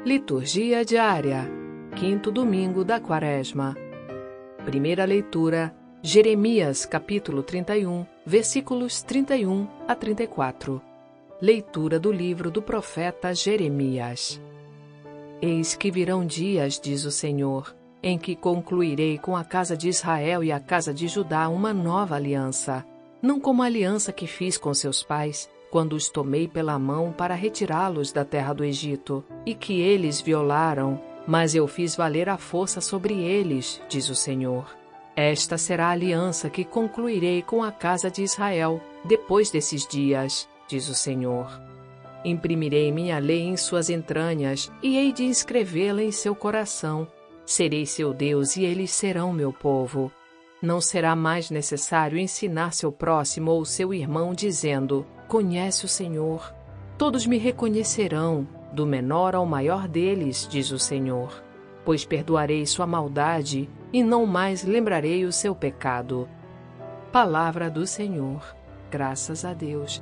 Liturgia diária, 5º domingo da Quaresma. Primeira leitura, Jeremias capítulo 31, versículos 31 a 34. Leitura do livro do profeta Jeremias. Eis que virão dias, diz o Senhor, em que concluirei com a casa de Israel e a casa de Judá uma nova aliança, não como a aliança que fiz com seus pais, quando os tomei pela mão para retirá-los da terra do Egito, e que eles violaram, mas eu fiz valer a força sobre eles, diz o Senhor. Esta será a aliança que concluirei com a casa de Israel, depois desses dias, diz o Senhor. Imprimirei minha lei em suas entranhas, e hei de inscrevê-la em seu coração. Serei seu Deus, e eles serão meu povo. Não será mais necessário ensinar seu próximo ou seu irmão, dizendo: conhece o Senhor. Todos me reconhecerão, do menor ao maior deles, diz o Senhor. Pois perdoarei sua maldade, e não mais lembrarei o seu pecado. Palavra do Senhor. Graças a Deus.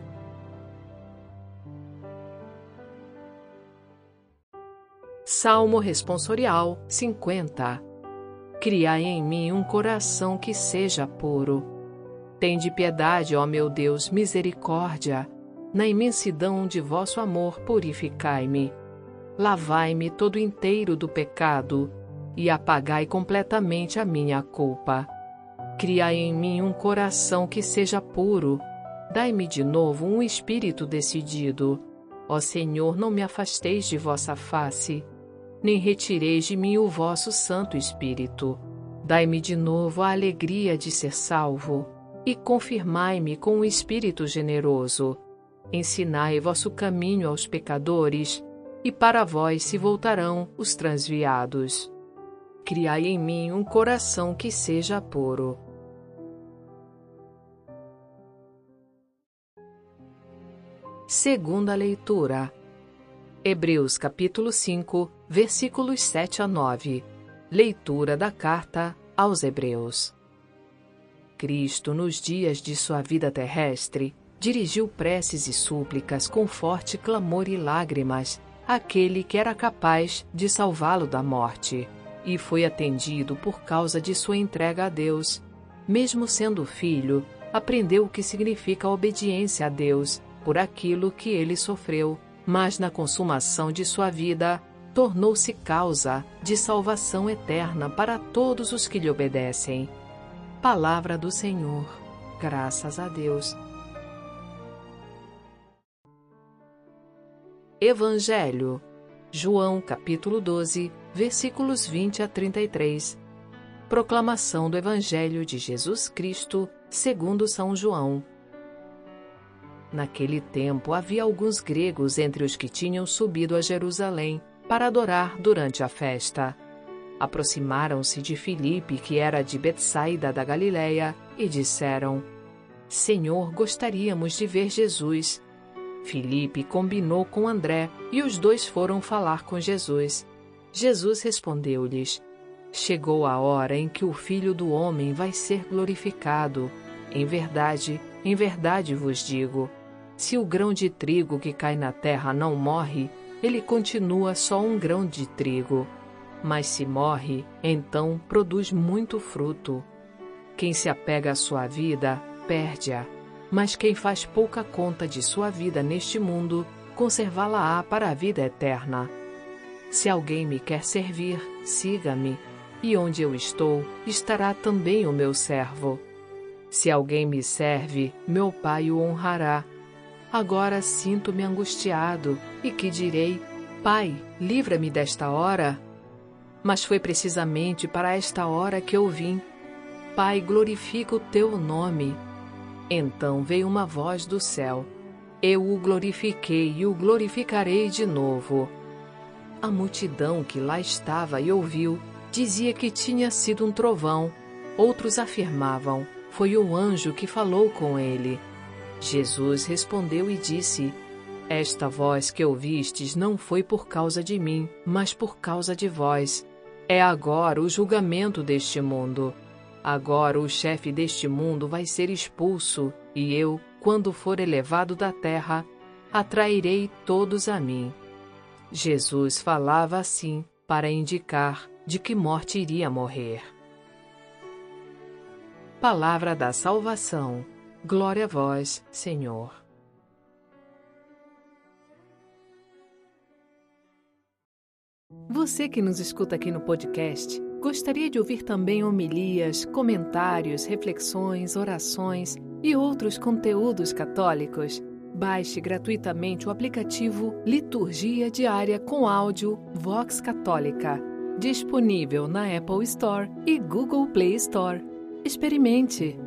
Salmo responsorial 50. Criai em mim um coração que seja puro. Tende piedade, ó meu Deus, misericórdia. Na imensidão de vosso amor purificai-me. Lavai-me todo inteiro do pecado, e apagai completamente a minha culpa. Criai em mim um coração que seja puro. Dai-me de novo um espírito decidido. Ó Senhor, não me afasteis de vossa face, nem retireis de mim o vosso Santo Espírito. Dai-me de novo a alegria de ser salvo, e confirmai-me com um espírito generoso. Ensinai vosso caminho aos pecadores, e para vós se voltarão os transviados. Criai em mim um coração que seja puro. Segunda leitura. Hebreus capítulo 5, versículos 7 a 9. Leitura da carta aos Hebreus. Cristo, nos dias de sua vida terrestre, dirigiu preces e súplicas com forte clamor e lágrimas àquele que era capaz de salvá-lo da morte, e foi atendido por causa de sua entrega a Deus. Mesmo sendo filho, aprendeu o que significa a obediência a Deus por aquilo que ele sofreu, mas na consumação de sua vida, tornou-se causa de salvação eterna para todos os que lhe obedecem. Palavra do Senhor. Graças a Deus. Evangelho. João capítulo 12, versículos 20 a 33. Proclamação do Evangelho de Jesus Cristo, segundo São João. Naquele tempo havia alguns gregos entre os que tinham subido a Jerusalém para adorar durante a festa. Aproximaram-se de Filipe, que era de Betsaida da Galileia, e disseram: Senhor, gostaríamos de ver Jesus. Filipe combinou com André, e os dois foram falar com Jesus. Jesus respondeu-lhes: chegou a hora em que o Filho do Homem vai ser glorificado. Em verdade vos digo, se o grão de trigo que cai na terra não morre, ele continua só um grão de trigo. Mas se morre, então produz muito fruto. Quem se apega à sua vida, perde-a. Mas quem faz pouca conta de sua vida neste mundo, conservá-la-á para a vida eterna. Se alguém me quer servir, siga-me, e onde eu estou, estará também o meu servo. Se alguém me serve, meu Pai o honrará. Agora sinto-me angustiado, e que direi: Pai, livra-me desta hora? Mas foi precisamente para esta hora que eu vim. Pai, glorifica o teu nome. Então veio uma voz do céu: eu o glorifiquei e o glorificarei de novo. A multidão que lá estava e ouviu, dizia que tinha sido um trovão. Outros afirmavam: foi um anjo que falou com ele. Jesus respondeu e disse: esta voz que ouvistes não foi por causa de mim, mas por causa de vós. É agora o julgamento deste mundo. Agora o chefe deste mundo vai ser expulso, e eu, quando for elevado da terra, atrairei todos a mim. Jesus falava assim para indicar de que morte iria morrer. Palavra da salvação. Glória a vós, Senhor. Você que nos escuta aqui no podcast, gostaria de ouvir também homilias, comentários, reflexões, orações e outros conteúdos católicos? Baixe gratuitamente o aplicativo Liturgia Diária com áudio Vox Católica, disponível na Apple Store e Google Play Store. Experimente!